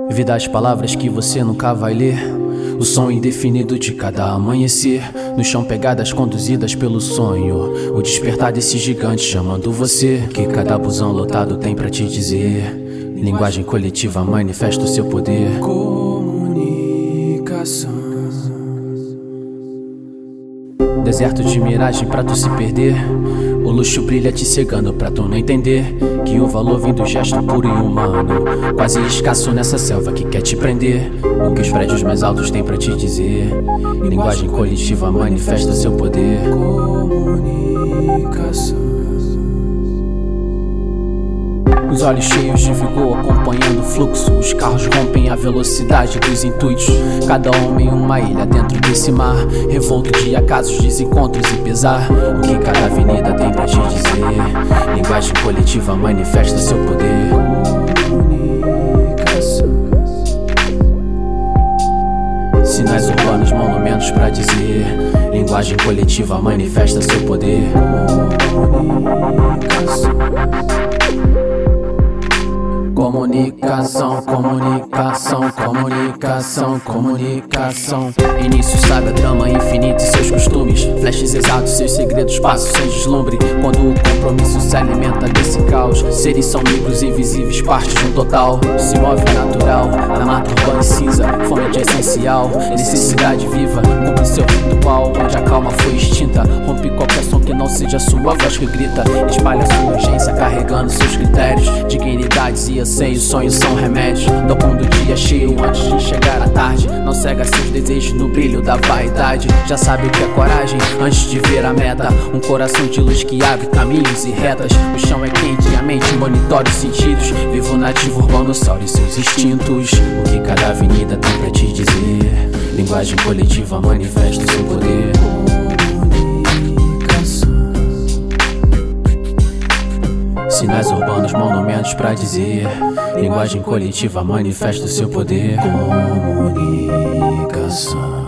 Vi das palavras que você nunca vai ler, o som indefinido de cada amanhecer, no chão pegadas conduzidas pelo sonho, o despertar desse gigante chamando você. Que cada busão lotado tem pra te dizer. Linguagem coletiva manifesta o seu poder. Comunicação. Deserto de miragem pra tu se perder, o luxo brilha te cegando pra tu não entender que o valor vem do gesto puro e humano, quase escasso nessa selva que quer te prender. O que os prédios mais altos têm pra te dizer. Linguagem coletiva manifesta o seu poder. Comunicação. Os olhos cheios de vigor acompanhando o fluxo, os carros rompem a velocidade dos intuitos. Cada homem uma ilha dentro desse mar, revolto de acasos, desencontros e pesar. O que cada avenida tem pra te dizer. Linguagem coletiva manifesta o seu poder. Comunicação. Sinais urbanos, monumentos pra dizer. Linguagem coletiva manifesta seu poder. Comunicação. Comunicação, comunicação, comunicação. Início, saga, drama infinito e seus costumes. Flashes exatos, seus segredos, passos sem deslumbre. Quando o compromisso se alimenta desse caos, seres são micros invisíveis, parte de um total. Se move natural, na mata urbana e cinza. Fome de essencial, necessidade viva. Cumpre seu ritual, onde a calma foi extinta. Rompe qualquer som que não seja sua voz que grita. Espalha sua urgência, carregando seus critérios. Dignidades e anseios, sonhos são remédios. Tocam do dia cheio antes de chegar à tarde. Não cega seus desejos no brilho da vaidade. Já sabe o que é coragem antes de ver a meta. Um coração de luz que abre caminhos e retas. O chão é quente e a mente monitora os sentidos. Vivo nativo urbanossauro e seus instintos. O que cada avenida tem pra te dizer. Linguagem coletiva manifesta o seu poder. Sinais urbanos, monumentos pra dizer. Linguagem coletiva manifesta o seu poder. Comunicação.